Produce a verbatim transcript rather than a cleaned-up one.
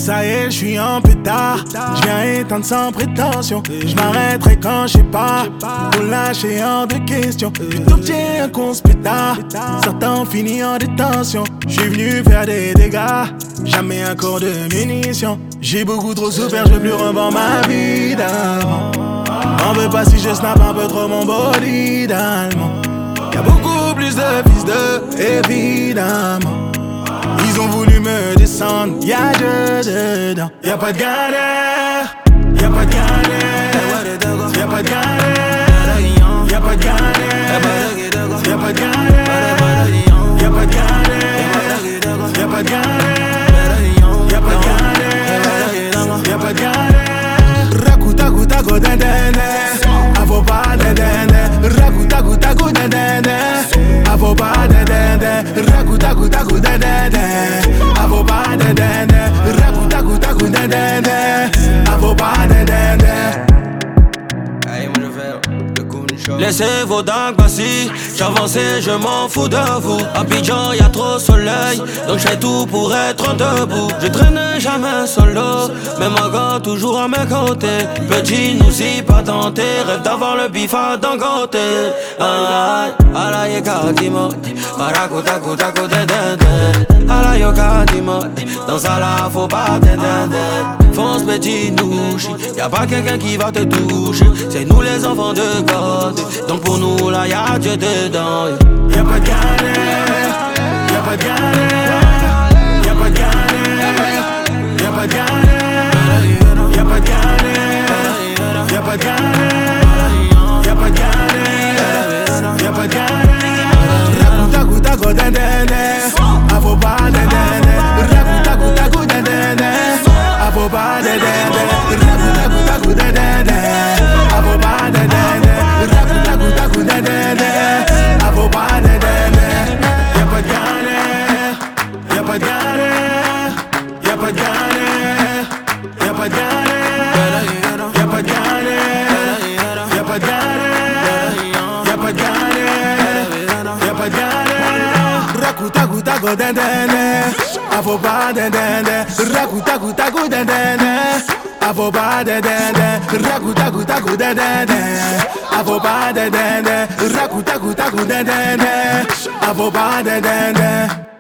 Ça y est, je suis en pétard. Je viens éteindre sans prétention. Je m'arrêterai quand je sais pas. Pour lâcher hors de question. Tu t'obtiens un conspétard. Certains ont fini en détention. Je suis venu faire des dégâts. Jamais un corps de munitions. J'ai beaucoup trop souffert, je veux plus revendre ma vie d'avant. On veut pas si je snap un peu trop mon body d'allemand. Y'a beaucoup plus de fils de, évidemment. Ils ont voulu me descendre, y'a Dieu dedans. Y'a pas de galère, y'a pas de galère, y'a pas de galère, y'a pas de galère, y'a pas de galère, y'a pas de galère, y'a pas de galère, y'a pas de galère, y'a pas de galère. Rakuta kuta go dendene, avo pas dendene. Rakuta kuta go dendene, avo pas dendene. Rakuta kuta go dendene, avo pas dendene. Rakuta kuta go dendene, avo pas dendene. Laissez vos dingues passer, j'avance et je m'en fous de vous. À Abidjan y'a trop soleil, donc j'fais tout pour être debout. Je traîne jamais solo, mais ma gars toujours à mes côtés. Petit nous y pas tenté, rêve d'avoir le bif à Dangote. Ala yeka dimo, parakuta kuta kuta dende. Ala yoka dimo, dans ça là faut pas t'entendre. Fonce petit nouche, y'a pas quelqu'un qui va te toucher. C'est nous les enfants de God, donc pour nous là y'a Dieu dedans. Y'a pas de galère, y'a pas de galère, y'a pas de galère, y'a pas de galère, y'a pas de galère, y'a pas de galère, y'a pas de galère, y'a pas de galère. Rakuta kuta go dendene, avo pas dendene. Rakuta kuta go dendene, avo pas dendene. Rakuta kuta go dendene, avo pas dendene. Rakuta kuta go dendene, avo pas dendene. Y'a pas de galère, y'a pas de galère, y'a pas de galère, y'a pas de galère, y'a pas de galère, y'a pas de galère, y'a pas de galère, y'a pas de galère. Rakuta kuta go dendene, avo pas dendene. Rakuta kuta go dendene, avo pas dendene. Rakuta kuta go dendene, avo pas dendene. Rakuta kuta go dendene, avo pas dendene.